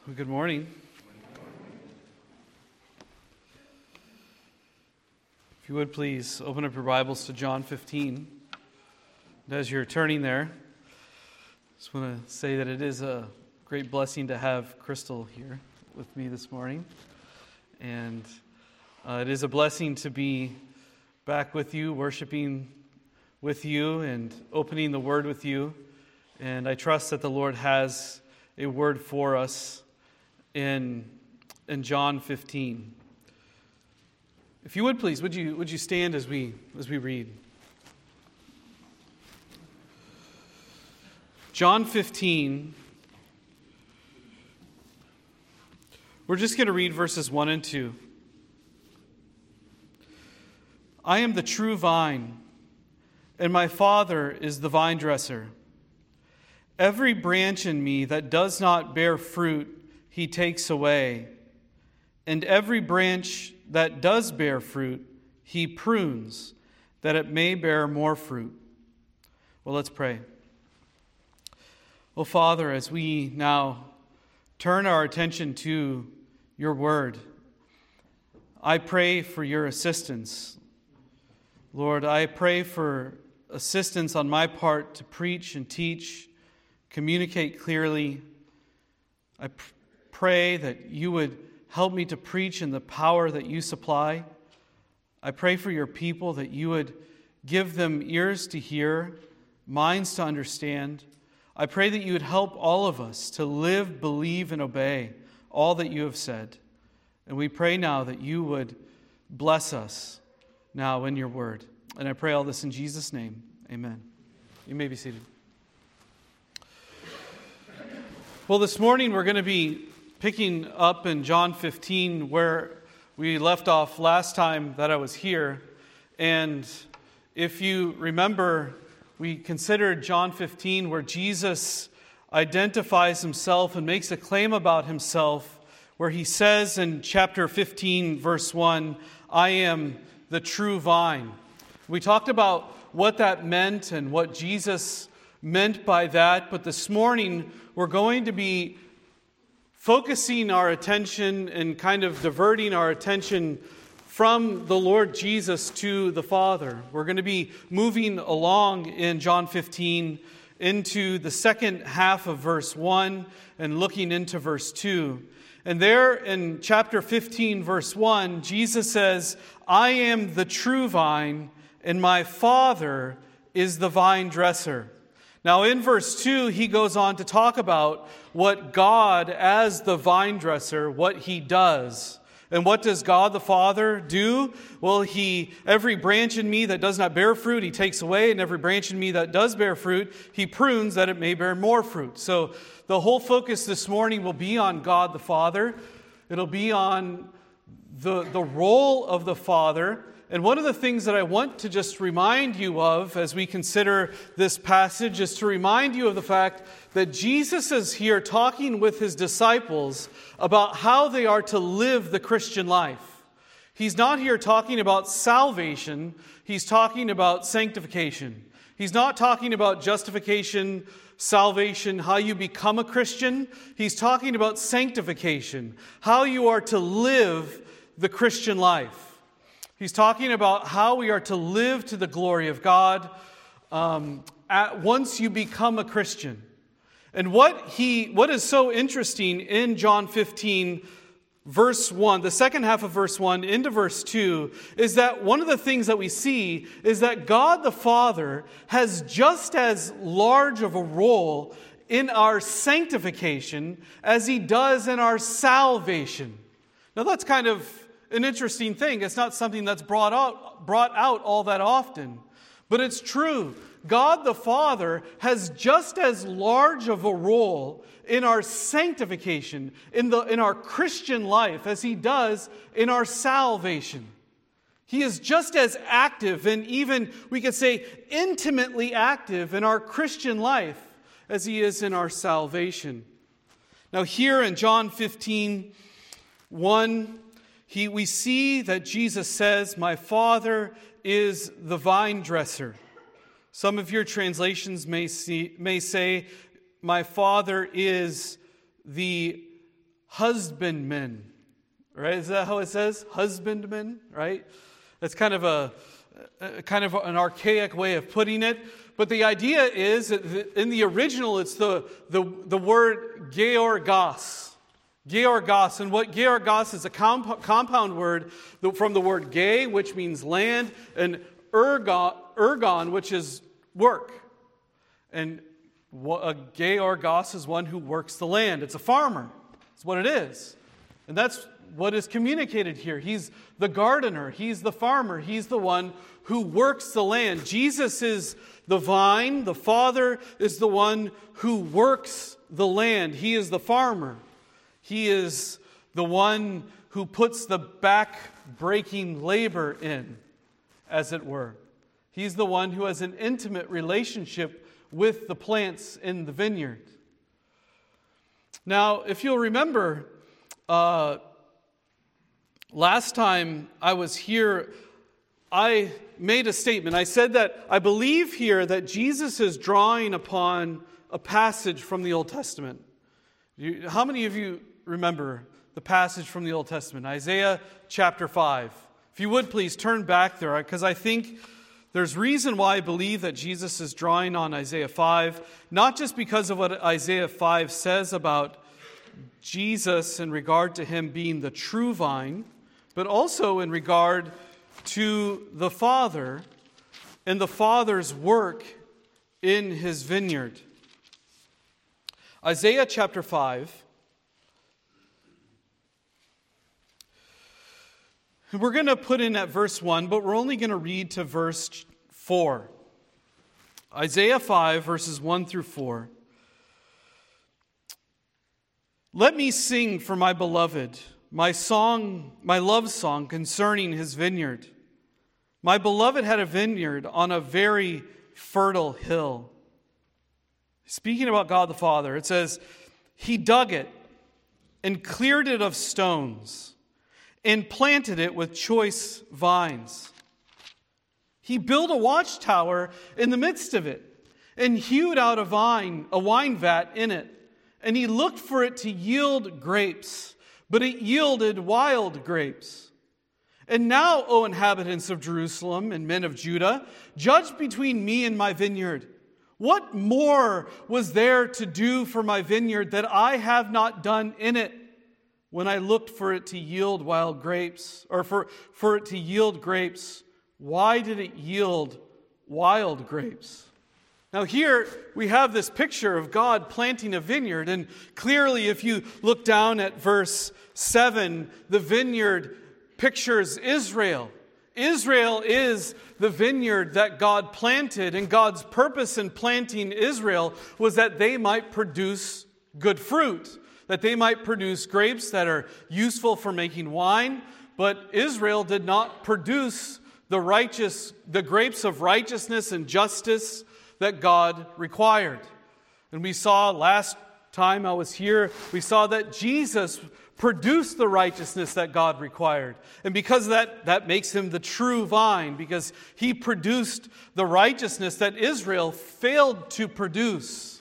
Well, good morning. If you would please open up your Bibles to John 15. And as you're turning there, I just want to say that it is a great blessing to have Crystal here with me this morning. And it is a blessing to be back with you, worshiping with you, and opening the Word with you. And I trust that the Lord has a word for us in John 15. If you would please, would you stand as we read? John 15. We're just going to read verses 1 and 2. I am the true vine, and my Father is the vine dresser. Every branch in me that does not bear fruit, He takes away. And every branch that does bear fruit, He prunes, that it may bear more fruit. Well, let's pray. Oh, Father, as we now turn our attention to your word, I pray for your assistance. Lord, I pray for assistance on my part to preach and teach, communicate clearly. I pray that you would help me to preach in the power that you supply. I pray for your people that you would give them ears to hear, minds to understand. I pray that you would help all of us to live, believe, and obey all that you have said. And we pray now that you would bless us now in your word. And I pray all this in Jesus' name. Amen. You may be seated. Well, this morning we're going to be picking up in John 15 where we left off last time that I was here. And if you remember, we considered John 15 where Jesus identifies himself and makes a claim about himself, where he says in chapter 15, verse 1, I am the true vine. We talked about what that meant and what Jesus meant by that, but this morning we're going to be focusing our attention and kind of diverting our attention from the Lord Jesus to the Father. We're going to be moving along in John 15 into the second half of verse 1 and looking into verse 2. And there in chapter 15, verse 1, Jesus says, I am the true vine, and my Father is the vine dresser. Now in verse 2, he goes on to talk about what God, as the vine dresser, what he does. And what does God the Father do? Well, every branch in me that does not bear fruit, he takes away. And every branch in me that does bear fruit, he prunes that it may bear more fruit. So the whole focus this morning will be on God the Father. It'll be on the role of the Father. And one of the things that I want to just remind you of as we consider this passage is to remind you of the fact that Jesus is here talking with his disciples about how they are to live the Christian life. He's not here talking about salvation. He's talking about sanctification. He's not talking about justification, salvation, how you become a Christian. He's talking about sanctification, how you are to live the Christian life. He's talking about how we are to live to the glory of God once you become a Christian. And what is so interesting in John 15, verse 1, the second half of verse 1 into verse 2, is that one of the things that we see is that God the Father has just as large of a role in our sanctification as he does in our salvation. Now that's kind of an interesting thing. It's not something that's brought out all that often. But it's true. God the Father has just as large of a role in our sanctification, in our Christian life, as he does in our salvation. He is just as active, and even, we could say, intimately active in our Christian life as he is in our salvation. Now here in John 15, 1, we see that Jesus says, my Father is the vine dresser. Some of your translations may say, my Father is the husbandmen. Right? Is that how it says? Husbandmen, right? That's kind of an archaic way of putting it. But the idea is that in the original, it's the word georgos. Georgos. And what georgos is a compound word from the word ge, which means land, and ergon, which is work. And a georgos is one who works the land. It's a farmer. That's what it is. And that's what is communicated here. He's the gardener. He's the farmer. He's the one who works the land. Jesus is the vine. The Father is the one who works the land. He is the farmer. He is the one who puts the back-breaking labor in, as it were. He's the one who has an intimate relationship with the plants in the vineyard. Now, if you'll remember, last time I was here, I made a statement. I said that I believe here that Jesus is drawing upon a passage from the Old Testament. How many of you remember the passage from the Old Testament? Isaiah chapter 5. If you would please turn back there, because I think there's reason why I believe that Jesus is drawing on Isaiah 5, not just because of what Isaiah 5 says about Jesus in regard to him being the true vine, but also in regard to the Father and the Father's work in his vineyard. Isaiah chapter 5. We're going to put in at verse 1, but we're only going to read to verse 4. Isaiah 5, verses 1 through 4. Let me sing for my beloved, my love song concerning his vineyard. My beloved had a vineyard on a very fertile hill. Speaking about God the Father, it says, he dug it and cleared it of stones and planted it with choice vines. He built a watchtower in the midst of it and hewed out a wine vat in it. And he looked for it to yield grapes, but it yielded wild grapes. And now, O inhabitants of Jerusalem and men of Judah, judge between me and my vineyard. What more was there to do for my vineyard that I have not done in it when I looked for it to yield wild grapes, or for it to yield grapes? Why did it yield wild grapes? Now here we have this picture of God planting a vineyard, and clearly if you look down at verse 7, the vineyard pictures Israel. Israel is the vineyard that God planted, and God's purpose in planting Israel was that they might produce good fruit, that they might produce grapes that are useful for making wine, but Israel did not produce the grapes of righteousness and justice that God required. And we saw last time I was here, we saw that Jesus produced the righteousness that God required. And because of that makes him the true vine, because he produced the righteousness that Israel failed to produce.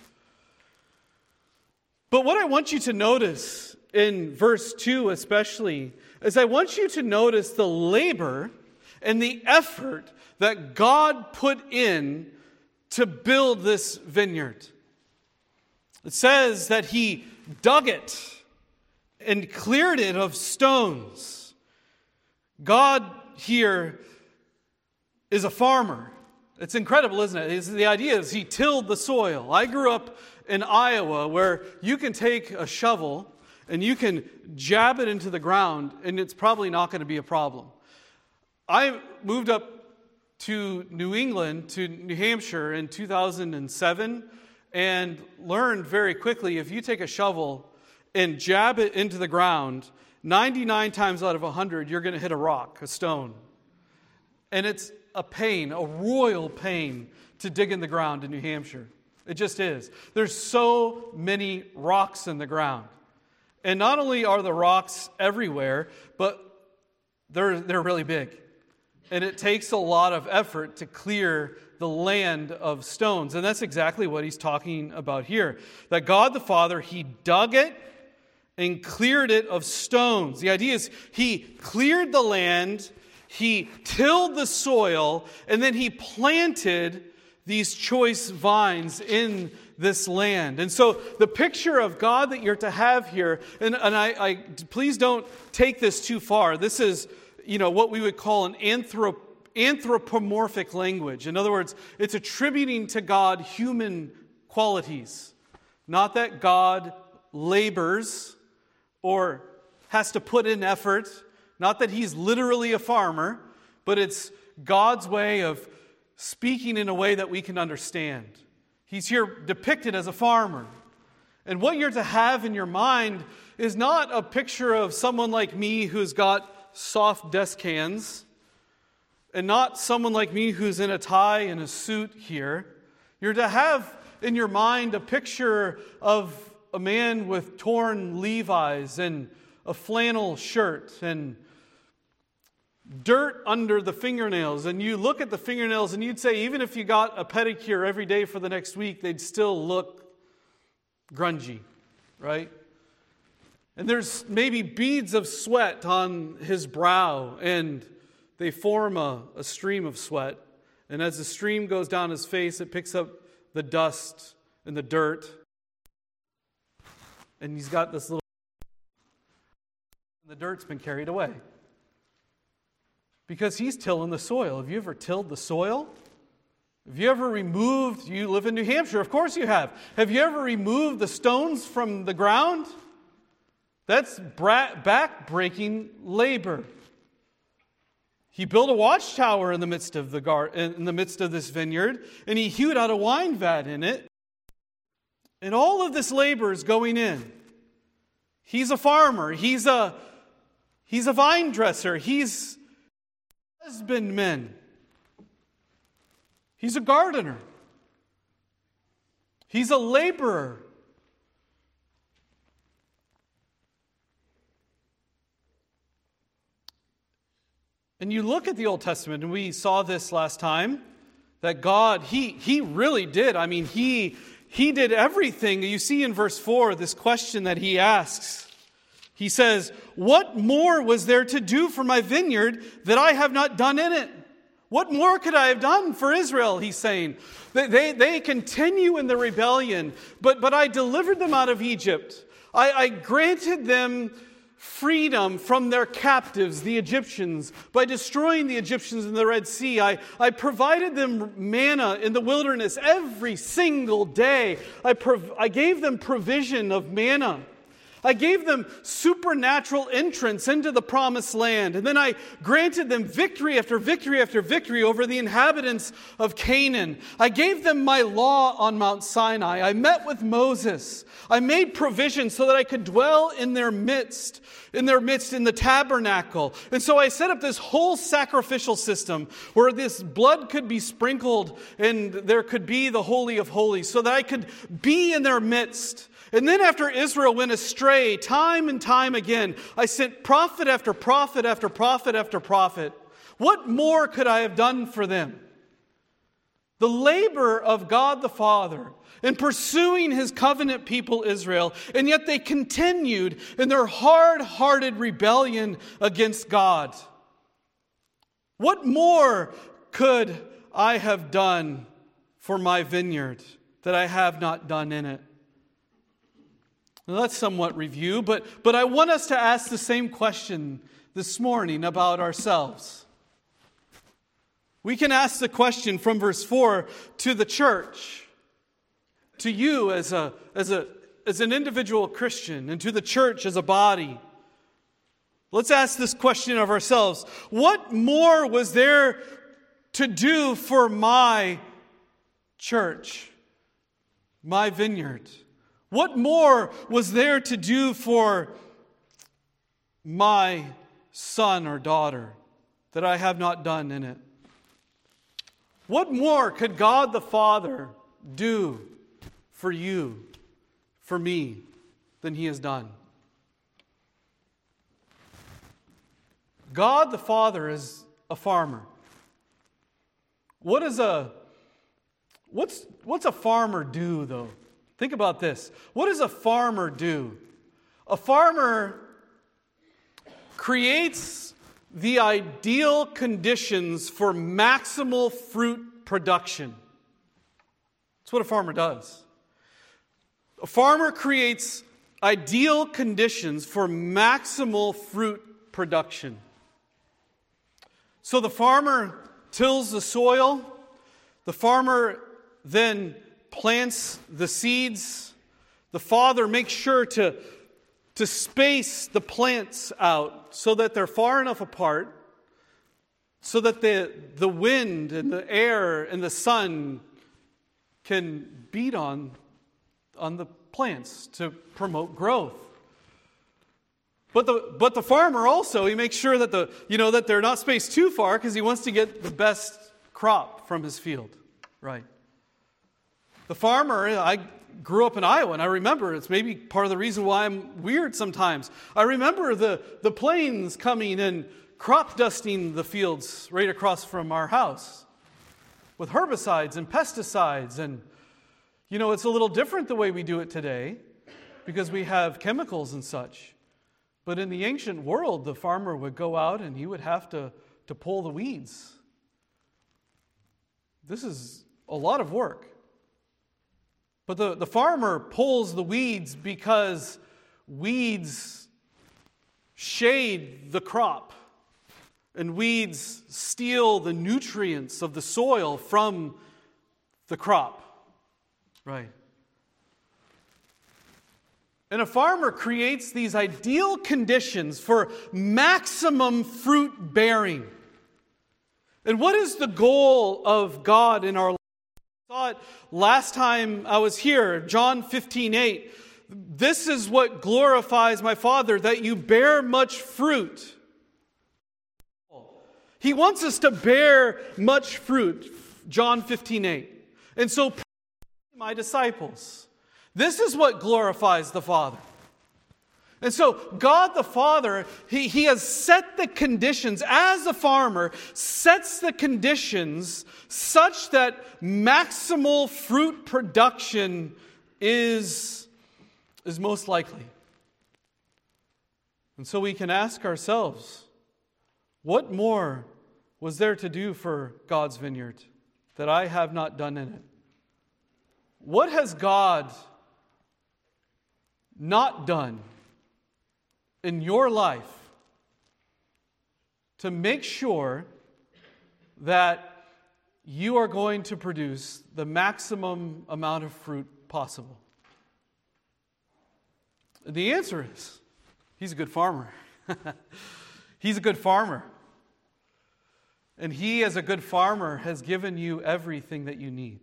But what I want you to notice in verse 2 especially, is I want you to notice the labor and the effort that God put in to build this vineyard. It says that he dug it and cleared it of stones. God here is a farmer. It's incredible, isn't it? The idea is he tilled the soil. I grew up in Iowa where you can take a shovel and you can jab it into the ground and it's probably not going to be a problem. I moved up to New England, to New Hampshire in 2007, and learned very quickly if you take a shovel and jab it into the ground, 99 times out of 100, you're going to hit a rock, a stone. And it's a pain, a royal pain to dig in the ground in New Hampshire. It just is. There's so many rocks in the ground. And not only are the rocks everywhere, but they're really big. And it takes a lot of effort to clear the land of stones. And that's exactly what he's talking about here. That God the Father, he dug it and cleared it of stones. The idea is he cleared the land, he tilled the soil, and then he planted these choice vines in this land. And so the picture of God that you're to have here, and I please don't take this too far. This is, what we would call an anthropomorphic language. In other words, it's attributing to God human qualities. Not that God labors or has to put in effort. Not that he's literally a farmer, but it's God's way of speaking in a way that we can understand. He's here depicted as a farmer. And what you're to have in your mind is not a picture of someone like me who's got soft desk hands, and not someone like me who's in a tie and a suit here. You're to have in your mind a picture of a man with torn Levi's and a flannel shirt and dirt under the fingernails, and you look at the fingernails and you'd say even if you got a pedicure every day for the next week, they'd still look grungy, right? And there's maybe beads of sweat on his brow, and they form a stream of sweat. And as the stream goes down his face, it picks up the dust and the dirt. And he's got this little... The dirt's been carried away. Because he's tilling the soil. Have you ever tilled the soil? Have you ever removed... You live in New Hampshire, of course you have. Have you ever removed the stones from the ground? That's back-breaking labor. He built a watchtower in the midst of this vineyard, and he hewed out a wine vat in it. And all of this labor is going in. He's a farmer. He's a vine dresser. He's a husbandman. He's a gardener. He's a laborer. And you look at the Old Testament, and we saw this last time, that God, He really did. I mean, He did everything. You see in verse 4, this question that He asks. He says, "What more was there to do for my vineyard that I have not done in it?" What more could I have done for Israel, He's saying. They continue in the rebellion, but I delivered them out of Egypt. I granted them freedom from their captives, the Egyptians, by destroying the Egyptians in the Red Sea. I provided them manna in the wilderness every single day. I gave them provision of manna. I gave them supernatural entrance into the promised land. And then I granted them victory after victory after victory over the inhabitants of Canaan. I gave them my law on Mount Sinai. I met with Moses. I made provision so that I could dwell in their midst in the tabernacle. And so I set up this whole sacrificial system where this blood could be sprinkled and there could be the Holy of Holies so that I could be in their midst. And then after Israel went astray time and time again, I sent prophet after prophet after prophet after prophet. What more could I have done for them? The labor of God the Father in pursuing His covenant people Israel, and yet they continued in their hard-hearted rebellion against God. What more could I have done for my vineyard that I have not done in it? Now, that's somewhat review, but I want us to ask the same question this morning about ourselves. We can ask the question from verse 4 to the church, to you as an individual Christian, and to the church as a body. Let's ask this question of ourselves. What more was there to do for my church, my vineyard? What more was there to do for my son or daughter that I have not done in it? What more could God the Father do for you, for me, than He has done? God the Father is a farmer. What's a farmer do, though? Think about this. What does a farmer do? A farmer creates the ideal conditions for maximal fruit production. That's what a farmer does. A farmer creates ideal conditions for maximal fruit production. So the farmer tills the soil. The farmer then plants the seeds. The father makes sure to space the plants out so that they're far enough apart so that the wind and the air and the sun can beat on the plants to promote growth. But the farmer also, he makes sure that that they're not spaced too far because he wants to get the best crop from his field. Right. The farmer, I grew up in Iowa, and I remember, it's maybe part of the reason why I'm weird sometimes. I remember the planes coming and crop dusting the fields right across from our house with herbicides and pesticides. And, it's a little different the way we do it today because we have chemicals and such. But in the ancient world, the farmer would go out and he would have to pull the weeds. This is a lot of work. But the farmer pulls the weeds because weeds shade the crop. And weeds steal the nutrients of the soil from the crop. Right. And a farmer creates these ideal conditions for maximum fruit bearing. And what is the goal of God in our life? I saw it last time I was here, John 15:8. This is what glorifies my Father, that you bear much fruit. He wants us to bear much fruit, John 15:8. And so, my disciples, this is what glorifies the Father. And so God the Father, He has set the conditions, as a farmer, sets the conditions such that maximal fruit production is most likely. And so we can ask ourselves, what more was there to do for God's vineyard that I have not done in it? What has God not done in your life to make sure that you are going to produce the maximum amount of fruit possible? The answer is, He's a good farmer. He's a good farmer. And He, as a good farmer, has given you everything that you need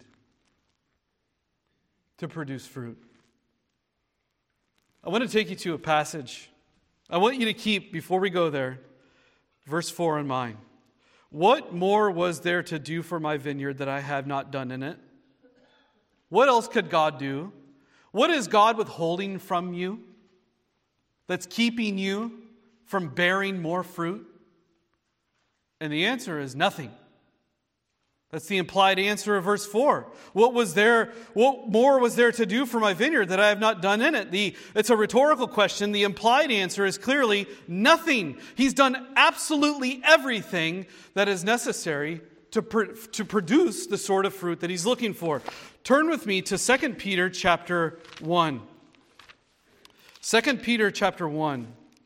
to produce fruit. I want to take you to a passage. I want you to keep, before we go there, verse 4 in mind. What more was there to do for my vineyard that I have not done in it? What else could God do? What is God withholding from you that's keeping you from bearing more fruit? And the answer is nothing. That's the implied answer of verse 4. What more was there to do for my vineyard that I have not done in it? It's a rhetorical question. The implied answer is clearly nothing. He's done absolutely everything that is necessary to produce the sort of fruit that He's looking for. Turn with me to 2 Peter chapter 1. 2 Peter chapter 1.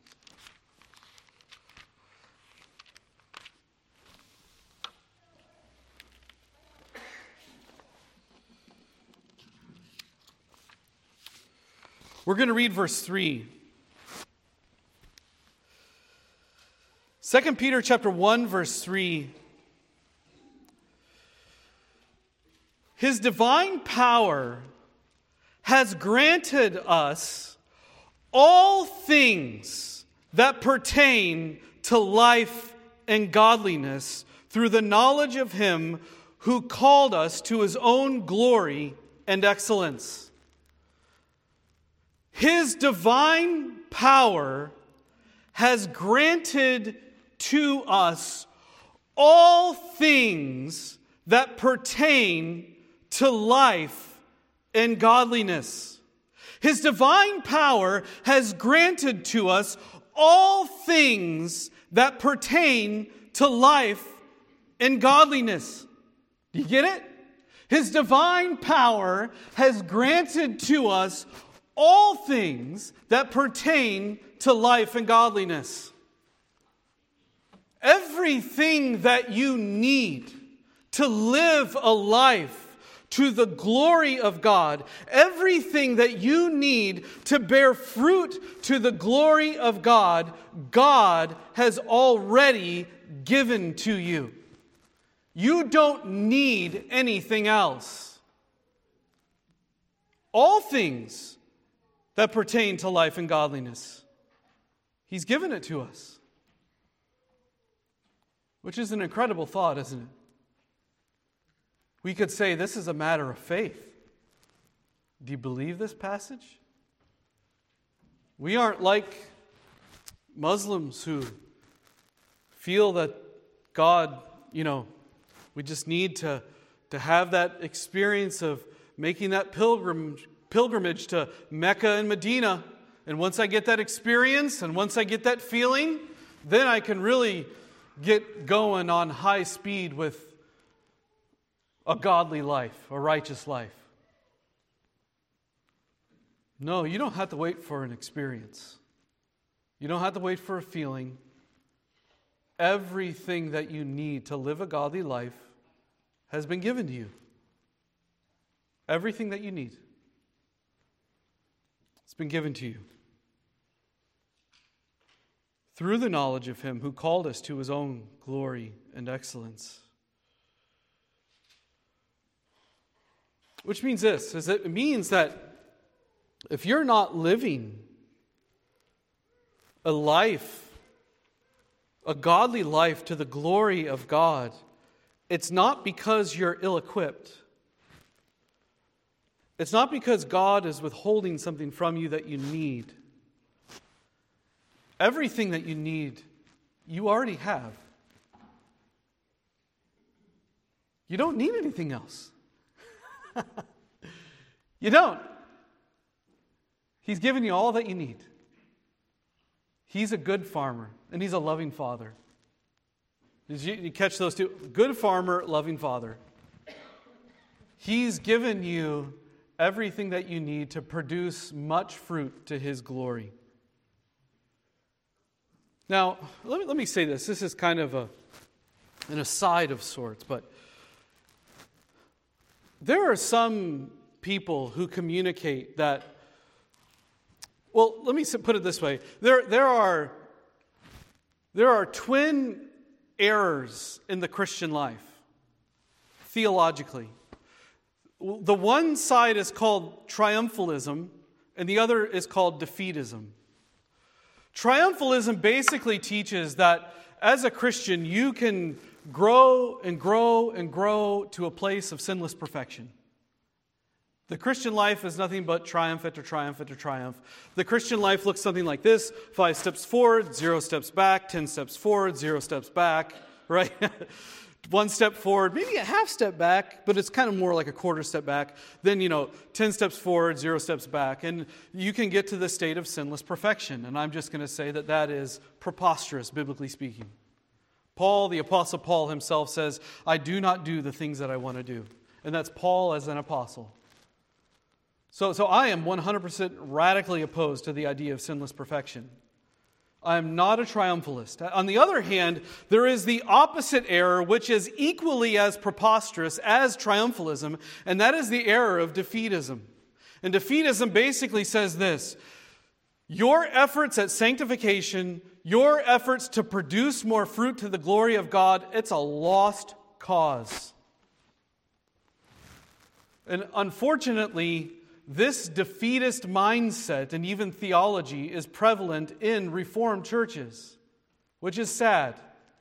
We're going to read verse 3. 2 Peter chapter 1, verse 3. His divine power has granted us all things that pertain to life and godliness through the knowledge of Him who called us to His own glory and excellence. His divine power has granted to us all things that pertain to life and godliness. His divine power has granted to us all things that pertain to life and godliness. Do you get it? His divine power has granted to us all things that pertain to life and godliness. Everything that you need to live a life to the glory of God, everything that you need to bear fruit to the glory of God, God has already given to you. You don't need anything else. All things that pertain to life and godliness, He's given it to us. Which is an incredible thought, isn't it? We could say this is a matter of faith. Do you believe this passage? We aren't like Muslims who feel that God, we just need to have that experience of making that pilgrimage to Mecca and Medina. And once I get that experience and once I get that feeling, then I can really get going on high speed with a godly life, a righteous life. No, you don't have to wait for an experience. You don't have to wait for a feeling. Everything that you need to live a godly life has been given to you. Everything that you need. It's been given to you. Through the knowledge of Him who called us to His own glory and excellence. Which means this, is it means that if you're not living a life, a godly life to the glory of God, it's not because you're ill-equipped. It's not because God is withholding something from you that you need. Everything that you need, you already have. You don't need anything else. You don't. He's given you all that you need. He's a good farmer, and He's a loving Father. Did you catch those two? Good farmer, loving Father. He's given you everything that you need to produce much fruit to His glory. Now, let me say this. This is kind of an aside of sorts, but there are some people who communicate that, well, let me put it this way. There are twin errors in the Christian life, theologically. The one side is called triumphalism, and the other is called defeatism. Triumphalism basically teaches that as a Christian, you can grow and grow and grow to a place of sinless perfection. The Christian life is nothing but triumph after triumph after triumph. The Christian life looks something like this: 5 steps forward, 0 steps back, 10 steps forward, 0 steps back, right? 1 step forward, maybe a half step back, but it's kind of more like a quarter step back. Then, 10 steps forward, 0 steps back. And you can get to the state of sinless perfection. And I'm just going to say that is preposterous, biblically speaking. Paul, the Apostle Paul himself says, I do not do the things that I want to do. And that's Paul as an apostle. So I am 100% radically opposed to the idea of sinless perfection. I am not a triumphalist. On the other hand, there is the opposite error, which is equally as preposterous as triumphalism, and that is the error of defeatism. And defeatism basically says this: your efforts at sanctification, your efforts to produce more fruit to the glory of God, it's a lost cause. And unfortunately, this defeatist mindset and even theology is prevalent in Reformed churches, which is sad.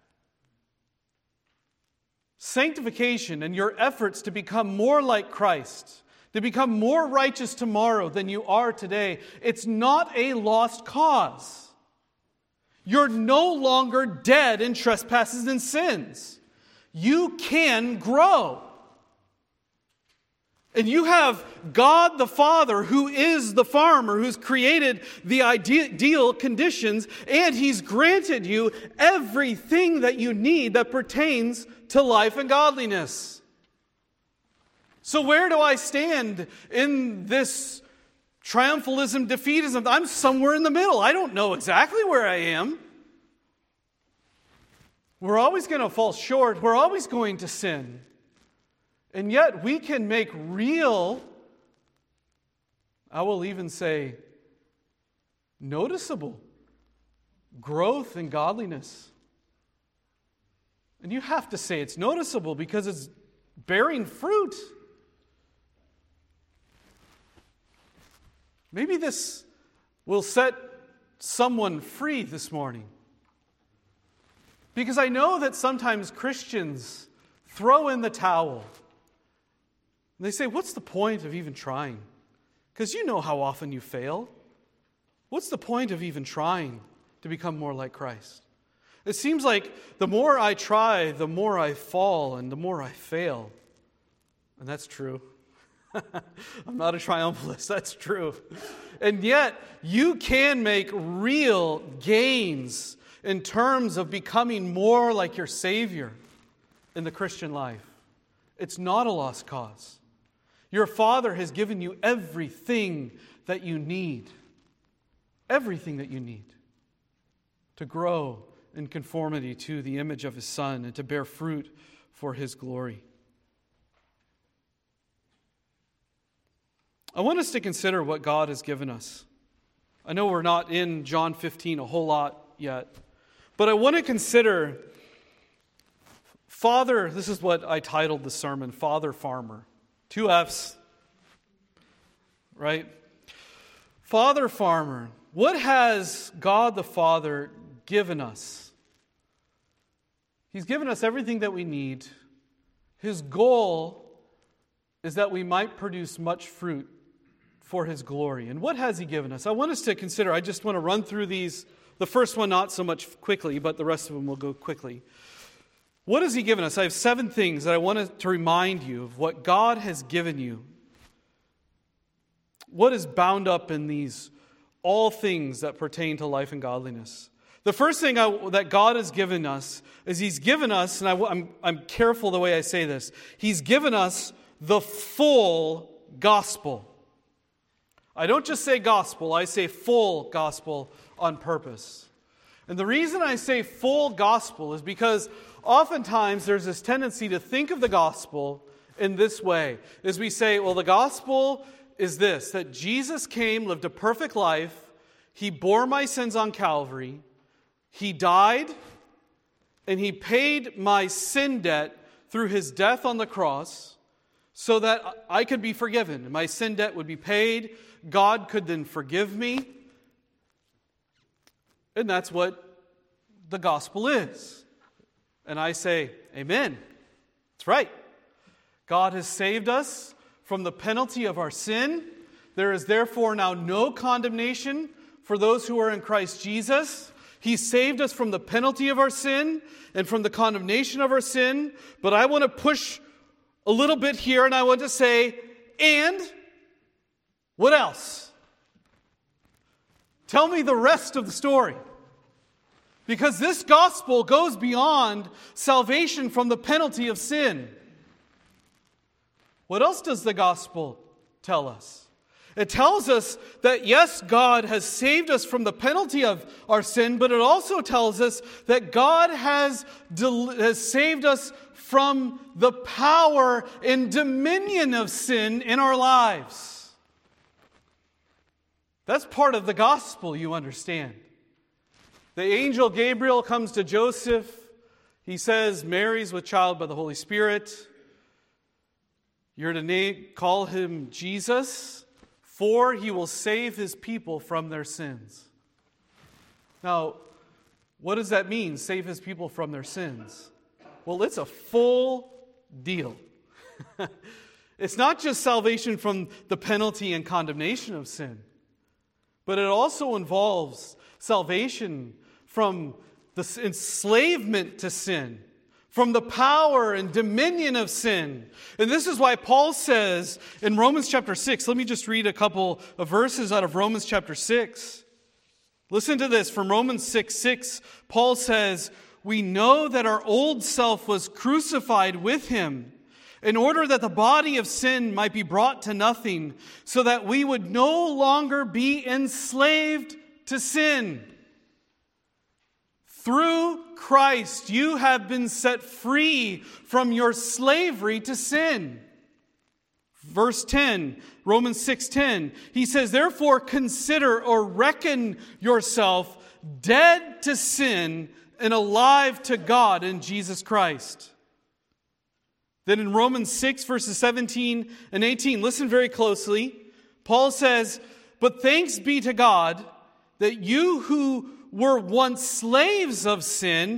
Sanctification and your efforts to become more like Christ, to become more righteous tomorrow than you are today, it's not a lost cause. You're no longer dead in trespasses and sins. You can grow. And you have God the Father, who is the farmer, who's created the ideal conditions, and He's granted you everything that you need that pertains to life and godliness. So where do I stand in this triumphalism, defeatism? I'm somewhere in the middle. I don't know exactly where I am. We're always going to fall short. We're always going to sin. And yet we can make real, I will even say, noticeable growth in godliness. And you have to say it's noticeable because it's bearing fruit. Maybe this will set someone free this morning. Because I know that sometimes Christians throw in the towel. And they say, what's the point of even trying? Because you know how often you fail. What's the point of even trying to become more like Christ? It seems like the more I try, the more I fall and the more I fail. And that's true. I'm not a triumphalist, that's true. And yet, you can make real gains in terms of becoming more like your Savior in the Christian life. It's not a lost cause. Your Father has given you everything that you need. Everything that you need to grow in conformity to the image of His Son and to bear fruit for His glory. I want us to consider what God has given us. I know we're not in John 15 a whole lot yet, but I want to consider Father, this is what I titled the sermon, Father Farmer. 2 F's, right? Father Farmer. What has God the Father given us? He's given us everything that we need. His goal is that we might produce much fruit for His glory. And what has He given us? I want us to consider, I just want to run through these. The first one not so much quickly, but the rest of them will go quickly. What has He given us? I have 7 things that I want to remind you of what God has given you. What is bound up in these all things that pertain to life and godliness? The first thing that God has given us is He's given us, and I'm careful the way I say this, He's given us the full gospel. I don't just say gospel, I say full gospel on purpose. And the reason I say full gospel is because oftentimes there's this tendency to think of the gospel in this way. As we say, well, the gospel is this, that Jesus came, lived a perfect life, He bore my sins on Calvary, He died, and He paid my sin debt through His death on the cross so that I could be forgiven. My sin debt would be paid. God could then forgive me. And that's what the gospel is. And I say, amen. That's right. God has saved us from the penalty of our sin. There is therefore now no condemnation for those who are in Christ Jesus. He saved us from the penalty of our sin and from the condemnation of our sin. But I want to push a little bit here, and I want to say, and what else? Tell me the rest of the story. Because this gospel goes beyond salvation from the penalty of sin. What else does the gospel tell us? It tells us that yes, God has saved us from the penalty of our sin, but it also tells us that God has saved us from the power and dominion of sin in our lives. That's part of the gospel, you understand. The angel Gabriel comes to Joseph. He says, Mary's with child by the Holy Spirit. You're to call him Jesus, for he will save his people from their sins. Now, what does that mean, save his people from their sins? Well, it's a full deal. It's not just salvation from the penalty and condemnation of sin, but it also involves salvation from the enslavement to sin, from the power and dominion of sin. And this is why Paul says in Romans chapter 6, let me just read a couple of verses out of Romans chapter 6. Listen to this. From Romans 6:6, Paul says, "We know that our old self was crucified with him, in order that the body of sin might be brought to nothing, so that we would no longer be enslaved to sin. Through Christ, you have been set free from your slavery to sin." Verse 10, Romans 6:10, he says, "Therefore consider or reckon yourself dead to sin and alive to God in Jesus Christ." Then in Romans 6, verses 17 and 18, listen very closely. Paul says, "But thanks be to God that you who were once slaves of sin,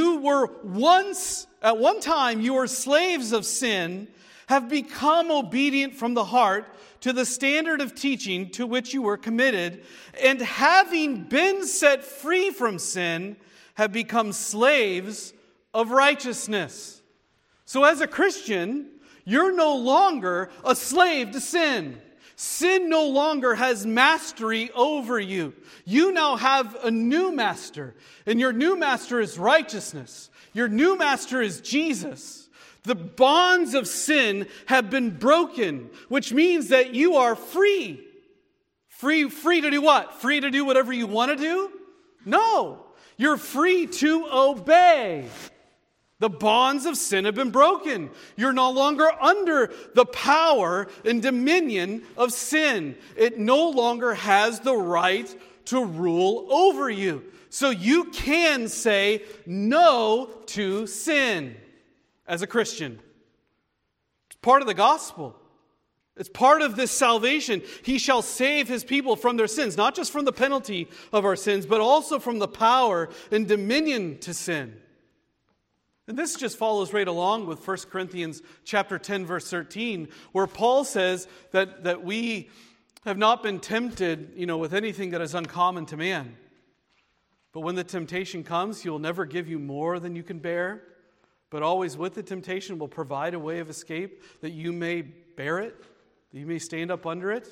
at one time you were slaves of sin, have become obedient from the heart to the standard of teaching to which you were committed, and having been set free from sin, have become slaves of righteousness." So as a Christian, you're no longer a slave to sin. Sin no longer has mastery over you. You now have a new master, and your new master is righteousness. Your new master is Jesus. The bonds of sin have been broken, which means that you are free. Free to do what? Free to do whatever you want to do? No. You're free to obey. The bonds of sin have been broken. You're no longer under the power and dominion of sin. It no longer has the right to rule over you. So you can say no to sin as a Christian. It's part of the gospel. It's part of this salvation. He shall save his people from their sins, not just from the penalty of our sins, but also from the power and dominion to sin. And this just follows right along with 1 Corinthians chapter 10, verse 13, where Paul says that we have not been tempted, with anything that is uncommon to man. But when the temptation comes, he will never give you more than you can bear, but always with the temptation will provide a way of escape that you may bear it, that you may stand up under it.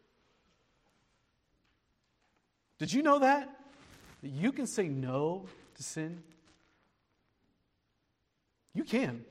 Did you know that? That you can say no to sin? You can.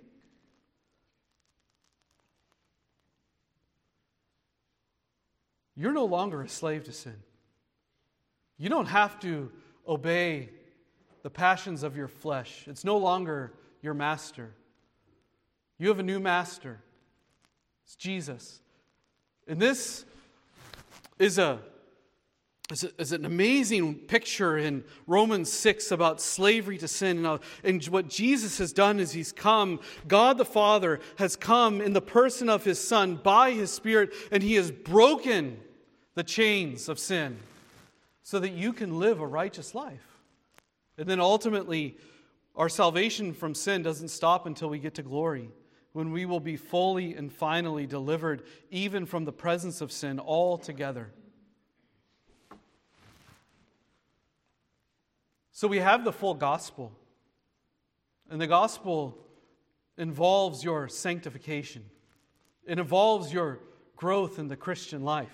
You're no longer a slave to sin. You don't have to obey the passions of your flesh. It's no longer your master. You have a new master. It's Jesus. And this is an amazing picture in Romans 6 about slavery to sin. And what Jesus has done is he's come, God the Father has come in the person of his Son by his Spirit, and he has broken the chains of sin so that you can live a righteous life. And then ultimately, our salvation from sin doesn't stop until we get to glory, when we will be fully and finally delivered even from the presence of sin altogether. So we have the full gospel. And the gospel involves your sanctification. It involves your growth in the Christian life.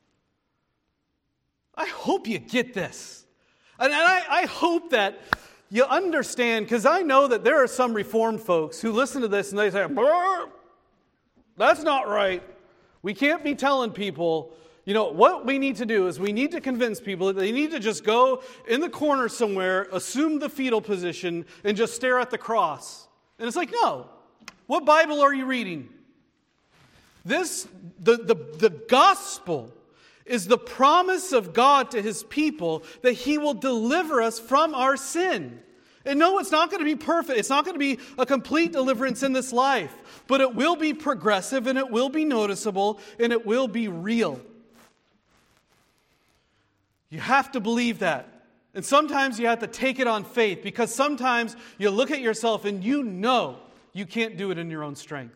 I hope you get this. And I hope that you understand, because I know that there are some Reformed folks who listen to this and they say, that's not right. We can't be telling people, what we need to do is we need to convince people that they need to just go in the corner somewhere, assume the fetal position, and just stare at the cross. And it's like, no. What Bible are you reading? The gospel is the promise of God to his people that he will deliver us from our sin. And no, it's not going to be perfect. It's not going to be a complete deliverance in this life. But it will be progressive, and it will be noticeable, and it will be real. You have to believe that. And sometimes you have to take it on faith, because sometimes you look at yourself and you know you can't do it in your own strength.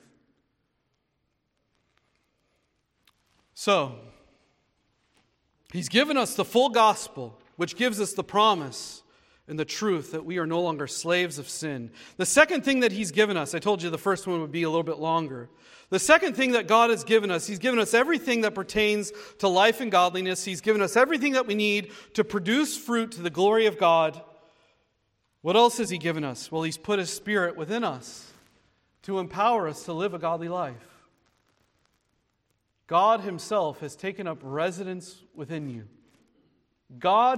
So, he's given us the full gospel, which gives us the promise. in the truth that we are no longer slaves of sin. The second thing that He's given us, I told you the first one would be a little bit longer. The second thing that God has given us, He's given us everything that pertains to life and godliness. He's given us everything that we need to produce fruit to the glory of God. What else has He given us? Well, He's put His Spirit within us to empower us to live a godly life. God Himself has taken up residence within you. God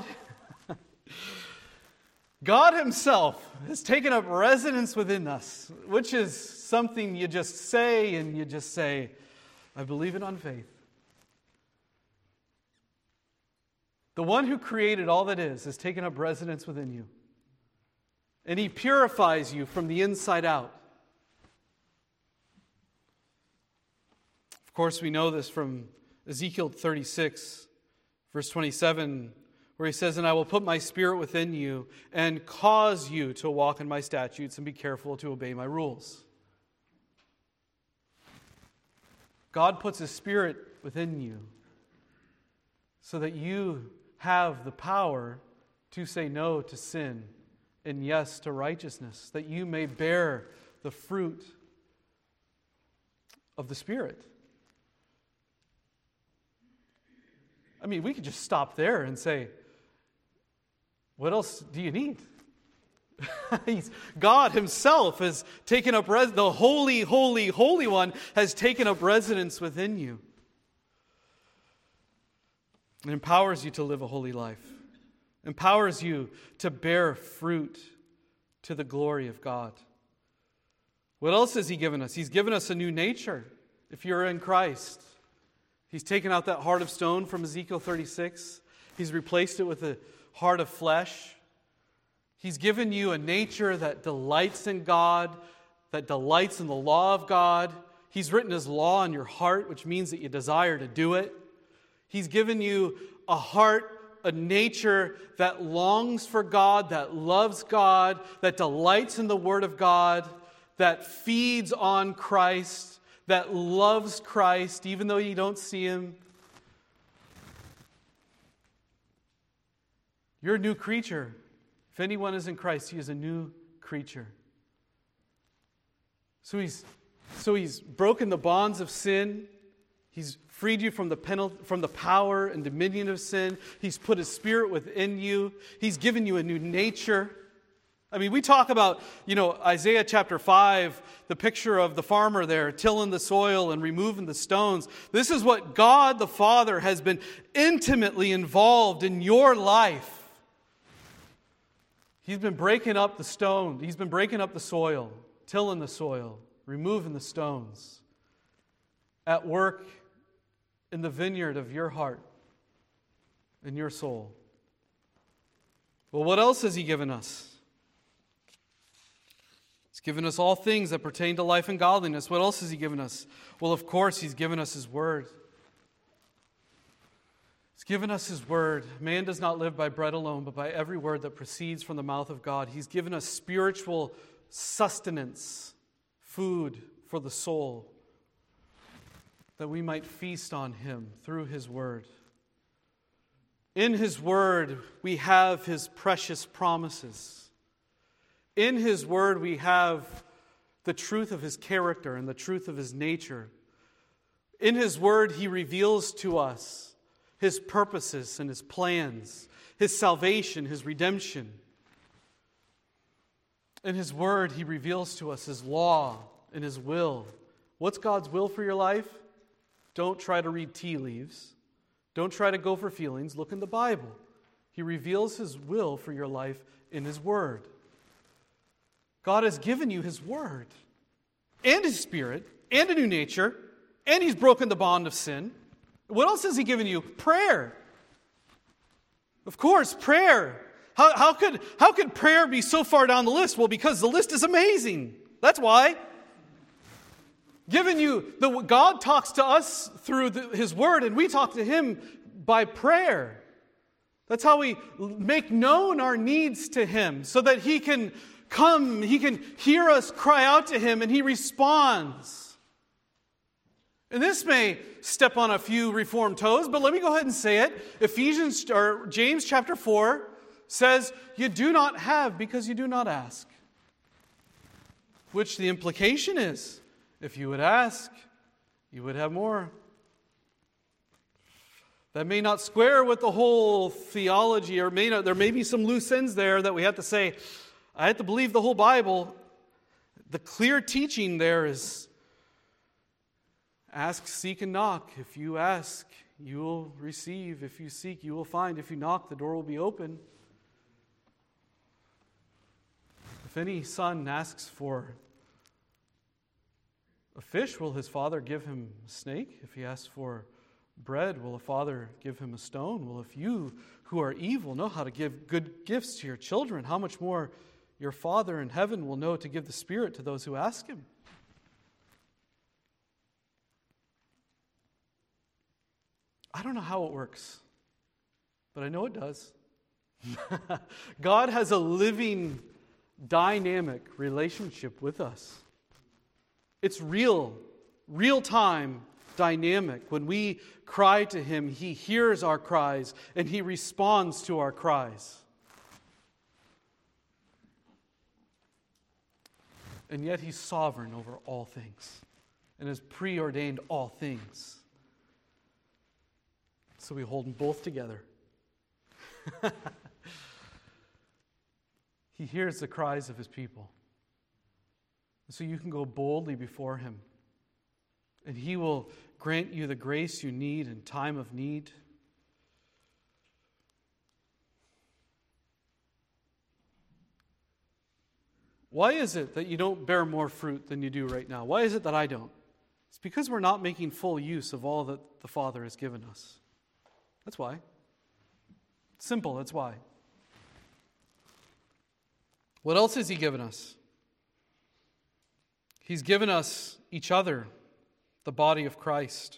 Himself has taken up residence within us, which is something you just say and you just say, I believe it on faith. The one who created all that is has taken up residence within you. And He purifies you from the inside out. Of course, we know this from Ezekiel 36, verse 27, where He says, and I will put my Spirit within you and cause you to walk in my statutes and be careful to obey my rules. God puts His Spirit within you so that you have the power to say no to sin and yes to righteousness, that you may bear the fruit of the Spirit. I mean, we could just stop there and say, what else do you need? God Himself has taken up the Holy, Holy, Holy One has taken up residence within you. It empowers you to live a holy life. Empowers you to bear fruit to the glory of God. What else has He given us? He's given us a new nature. If you're in Christ, He's taken out that heart of stone from Ezekiel 36. He's replaced it with a heart of flesh. He's given you a nature that delights in God, that delights in the law of God. He's written His law in your heart, which means that you desire to do it. He's given you a heart, a nature that longs for God, that loves God, that delights in the Word of God, that feeds on Christ, that loves Christ, even though you don't see Him. You're a new creature. If anyone is in Christ, he is a new creature. So he's broken the bonds of sin. He's freed you from the power and dominion of sin. He's put His Spirit within you. He's given you a new nature. I mean, we talk about, Isaiah chapter 5, the picture of the farmer there tilling the soil and removing the stones. This is what God the Father has been intimately involved in your life. He's been breaking up the stone. He's been breaking up the soil, tilling the soil, removing the stones. At work in the vineyard of your heart and your soul. Well, what else has He given us? He's given us all things that pertain to life and godliness. What else has He given us? Well, of course, He's given us His Word. He's given us His Word. Man does not live by bread alone, but by every word that proceeds from the mouth of God. He's given us spiritual sustenance, food for the soul, that we might feast on Him through His Word. In His Word, we have His precious promises. In His Word, we have the truth of His character and the truth of His nature. In His Word, He reveals to us His purposes and His plans, His salvation, His redemption. In His Word, He reveals to us His law and His will. What's God's will for your life? Don't try to read tea leaves. Don't try to go for feelings. Look in the Bible. He reveals His will for your life in His Word. God has given you His Word and His Spirit and a new nature, and He's broken the bond of sin. What else has He given you? Prayer. Of course, prayer. How could prayer be so far down the list? Well, because the list is amazing. That's why. God talks to us through His Word, and we talk to Him by prayer. That's how we make known our needs to Him, so that He can come, He can hear us cry out to Him, and He responds. And this may step on a few Reformed toes, but let me go ahead and say it. James chapter 4, says you do not have because you do not ask. Which the implication is, if you would ask, you would have more. That may not square with the whole theology, or there may be some loose ends there that we have to say, I have to believe the whole Bible. The clear teaching there is ask, seek, and knock. If you ask, you will receive. If you seek, you will find. If you knock, the door will be open. If any son asks for a fish, will his father give him a snake? If he asks for bread, will a father give him a stone? Well, if you who are evil know how to give good gifts to your children, how much more your Father in heaven will know to give the Spirit to those who ask Him. I don't know how it works, but I know it does. God has a living, dynamic relationship with us. It's real time, dynamic. When we cry to Him, He hears our cries and He responds to our cries. And yet He's sovereign over all things and has preordained all things. So we hold them both together. He hears the cries of His people. So you can go boldly before Him. And He will grant you the grace you need in time of need. Why is it that you don't bear more fruit than you do right now? Why is it that I don't? It's because we're not making full use of all that the Father has given us. That's why. Simple, that's why. What else has He given us? He's given us each other, the body of Christ.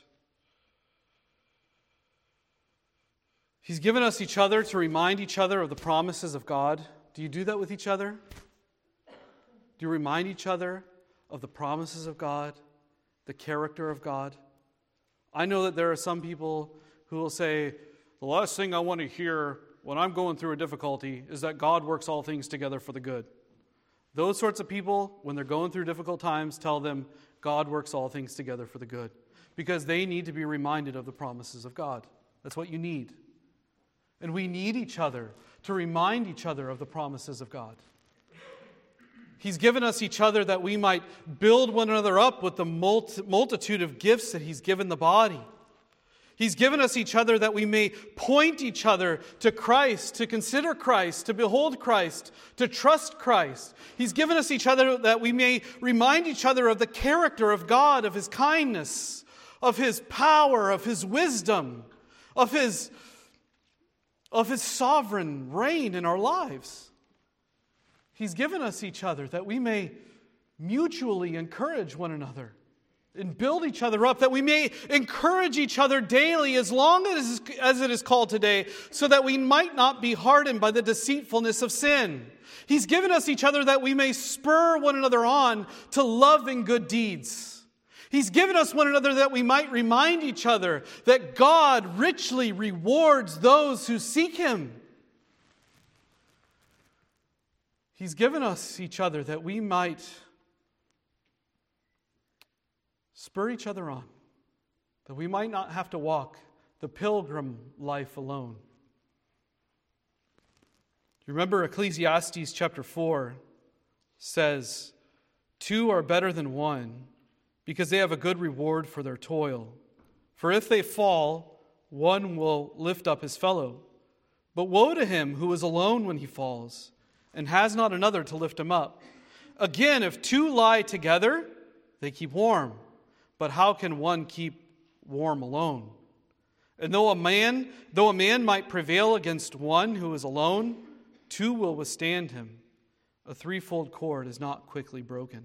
He's given us each other to remind each other of the promises of God. Do you do that with each other? Do you remind each other of the promises of God, the character of God? I know that there are some people who will say, the last thing I want to hear when I'm going through a difficulty is that God works all things together for the good. Those sorts of people, when they're going through difficult times, tell them God works all things together for the good. Because they need to be reminded of the promises of God. That's what you need. And we need each other to remind each other of the promises of God. He's given us each other that we might build one another up with the multitude of gifts that He's given the body. He's given us each other that we may point each other to Christ, to consider Christ, to behold Christ, to trust Christ. He's given us each other that we may remind each other of the character of God, of His kindness, of His power, of His wisdom, of His sovereign reign in our lives. He's given us each other that we may mutually encourage one another and build each other up, that we may encourage each other daily as long as it is called today, so that we might not be hardened by the deceitfulness of sin. He's given us each other that we may spur one another on to love and good deeds. He's given us one another that we might remind each other that God richly rewards those who seek Him. He's given us each other that we might spur each other on, that we might not have to walk the pilgrim life alone. You remember Ecclesiastes chapter 4 says, 2 are better than 1, because they have a good reward for their toil. For if they fall, one will lift up his fellow. But woe to him who is alone when he falls, and has not another to lift him up. Again, if 2 lie together, they keep warm. But how can one keep warm alone? And though a man might prevail against one who is alone, 2 will withstand him. A threefold cord is not quickly broken.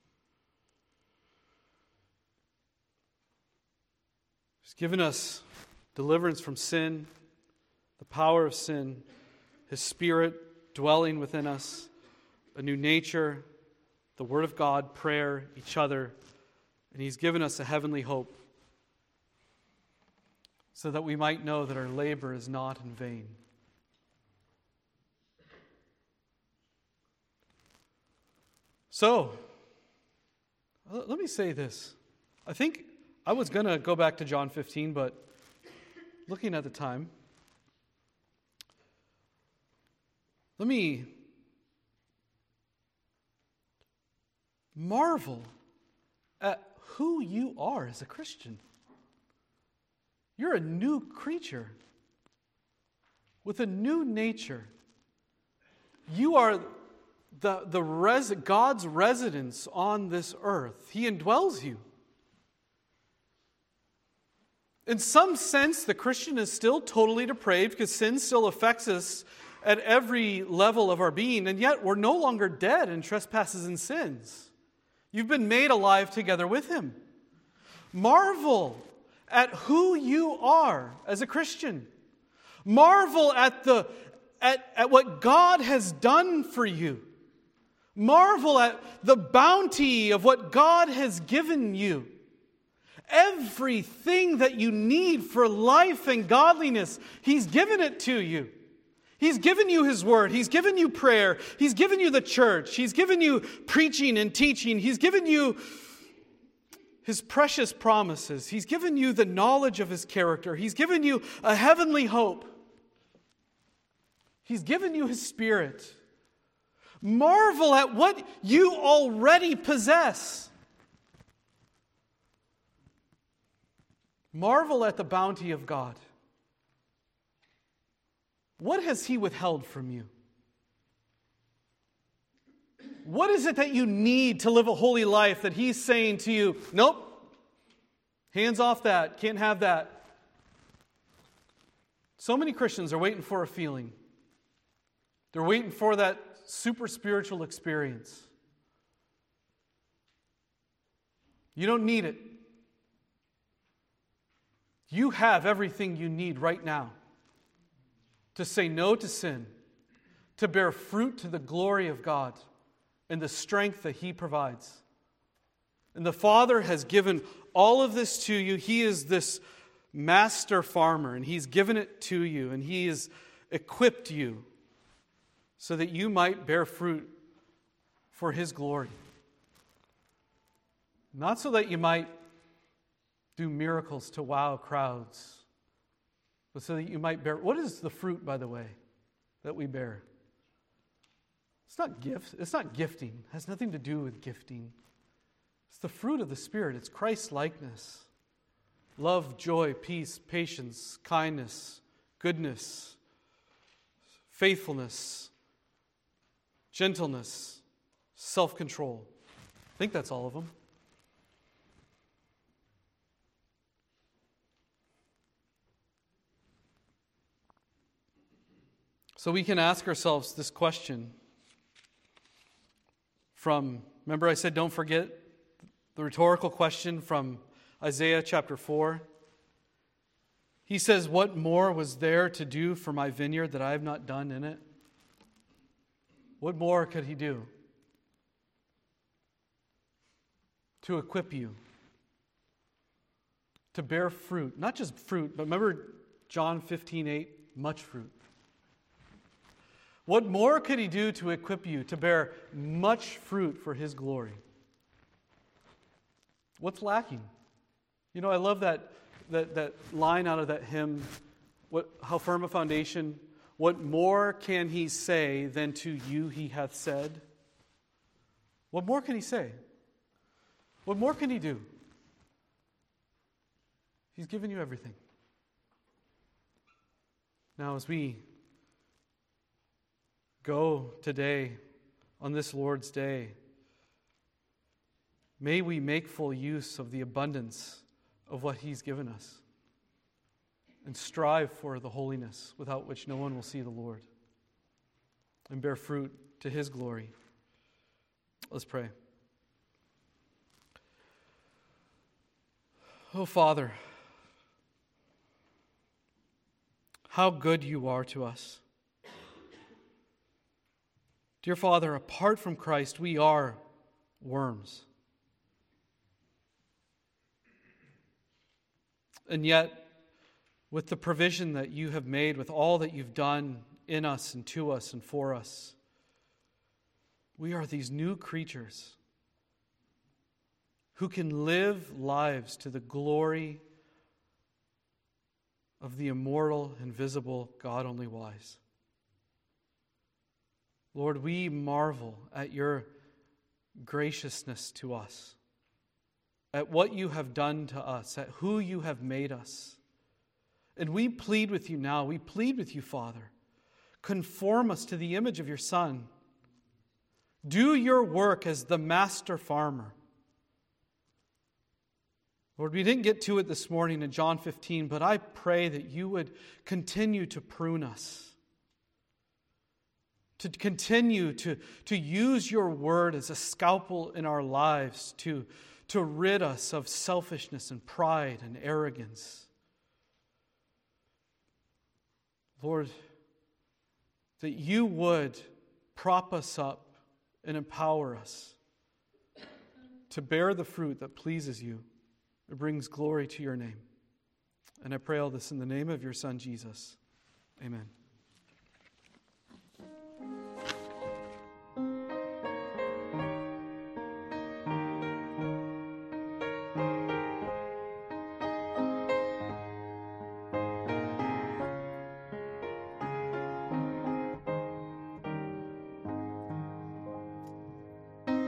He's given us deliverance from sin, the power of sin, His Spirit dwelling within us, a new nature, the Word of God, prayer, each other, and He's given us a heavenly hope so that we might know that our labor is not in vain. So, let me say this. I think I was going to go back to John 15, but looking at the time, let me marvel at who you are as a Christian. You're a new creature with a new nature. You are God's residence on this earth. He indwells you. In some sense, the Christian is still totally depraved because sin still affects us at every level of our being, and yet we're no longer dead in trespasses and sins. You've been made alive together with Him. Marvel at who you are as a Christian. Marvel at what God has done for you. Marvel at the bounty of what God has given you. Everything that you need for life and godliness, He's given it to you. He's given you His Word. He's given you prayer. He's given you the church. He's given you preaching and teaching. He's given you His precious promises. He's given you the knowledge of His character. He's given you a heavenly hope. He's given you His Spirit. Marvel at what you already possess. Marvel at the bounty of God. What has He withheld from you? What is it that you need to live a holy life that He's saying to you, nope, hands off that, can't have that? So many Christians are waiting for a feeling. They're waiting for that super spiritual experience. You don't need it. You have everything you need right now to say no to sin, to bear fruit to the glory of God and the strength that He provides. And the Father has given all of this to you. He is this master farmer, and He's given it to you, and He has equipped you so that you might bear fruit for His glory. Not so that you might do miracles to wow crowds, but so that you might bear. What is the fruit, by the way, that we bear? It's not gifts. It's not gifting. It has nothing to do with gifting. It's the fruit of the Spirit. It's Christ-likeness. Love, joy, peace, patience, kindness, goodness, faithfulness, gentleness, self-control. I think that's all of them. So we can ask ourselves this question remember I said don't forget the rhetorical question from Isaiah chapter 4. He says, what more was there to do for my vineyard that I have not done in it? What more could He do to equip you to bear fruit? Not just fruit, but remember John 15:8, much fruit. What more could He do to equip you to bear much fruit for His glory? What's lacking? You know, I love that line out of that hymn, how firm a foundation. What more can He say than to you He hath said? What more can He say? What more can He do? He's given you everything. Now, as we go today on this Lord's Day, may we make full use of the abundance of what He's given us and strive for the holiness without which no one will see the Lord and bear fruit to His glory. Let's pray. Oh, Father, how good You are to us. Dear Father, apart from Christ, we are worms. And yet, with the provision that You have made, with all that You've done in us and to us and for us, We are these new creatures who can live lives to the glory of the immortal, invisible, God only wise. Lord, we marvel at your graciousness to us, at what you have done to us, at who you have made us. And we plead with you now, we plead with you, Father, conform us to the image of your Son. Do your work as the master farmer. Lord, we didn't get to it this morning in John 15, but I pray that you would continue to prune us, to continue to use your word as a scalpel in our lives to rid us of selfishness and pride and arrogance. Lord, that you would prop us up and empower us to bear the fruit that pleases you. It brings glory to your name. And I pray all this in the name of your Son, Jesus. Amen.